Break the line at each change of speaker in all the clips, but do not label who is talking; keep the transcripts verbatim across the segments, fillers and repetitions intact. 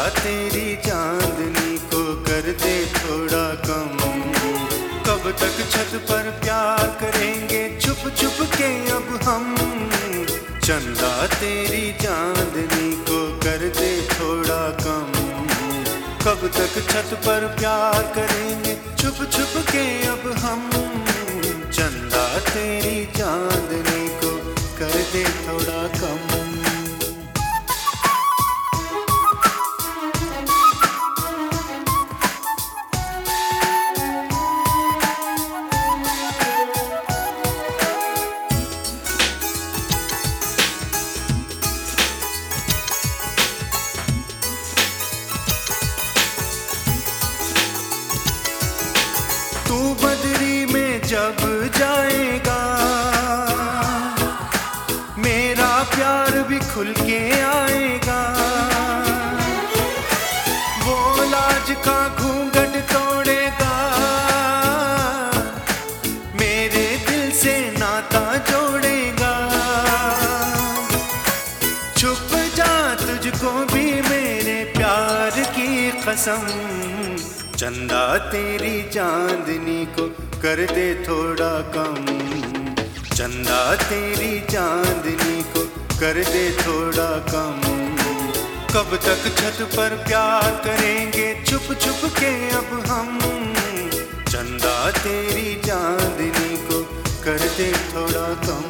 तेरी चांदनी को कर दे थोड़ा कम। कब तक छत पर प्यार करेंगे छुप छुप के अब हम। चंदा तेरी चांदनी को कर दे थोड़ा कम। कब तक छत पर प्यार करेंगे छुप छुप के अब हम। चंदा तेरी चांदनी को कर दे थोड़ा कम। तू बदरी में जब जाएगा मेरा प्यार भी खुल के आएगा। वो लाज का घूंघट तोड़ेगा मेरे दिल से नाता जोड़ेगा। छुप जा तुझको भी मेरे प्यार की कसम। चंदा तेरी चांदनी को कर दे थोड़ा कम। चंदा तेरी चांदनी को कर दे थोड़ा कम। कब तक छत पर प्यार करेंगे छुप छुप के अब हम। चंदा तेरी चांदनी को कर दे थोड़ा कम।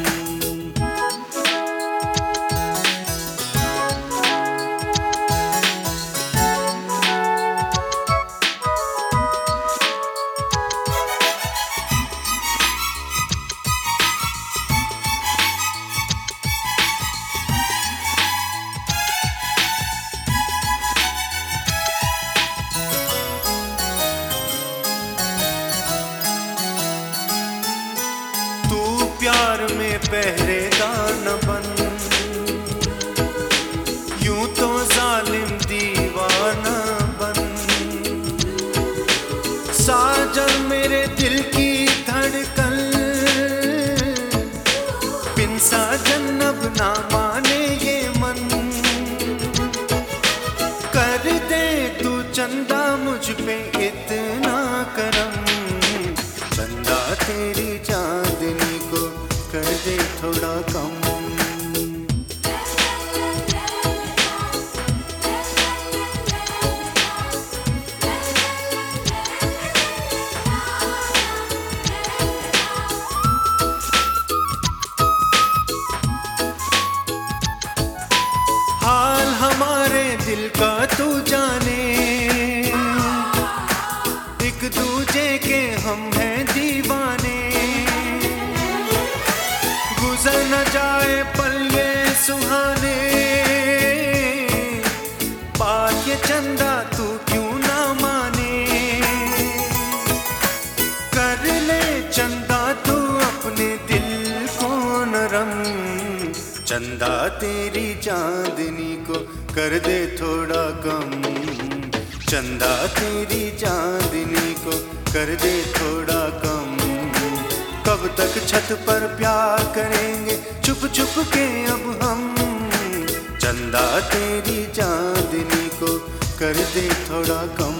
प्यार में पहरेदार न बन यूं तो जालिम दीवाना बन। साजन मेरे दिल की धड़कन बिन साजन अब ना माने ये मन। कर दे तू चंदा मुझ पे इतना करम। चंदा तेरी चांदनी को कर दे थोड़ा कम। हाल हमारे दिल का तू जाने एक दूजे के हम हैं दीवाने। गुजर न जाए पल ये सुहाने बात ये चंदा तू क्यों ना माने। कर ले चंदा तू अपने दिल को नरम। चंदा तेरी चांदनी को कर दे थोड़ा कम। चंदा तेरी चांदनी को कर दे थोड़ा कम। कब तक छत पर प्यार करेंगे छुप छुप के अब हम। चंदा तेरी चांदनी को कर दे थोड़ा कम।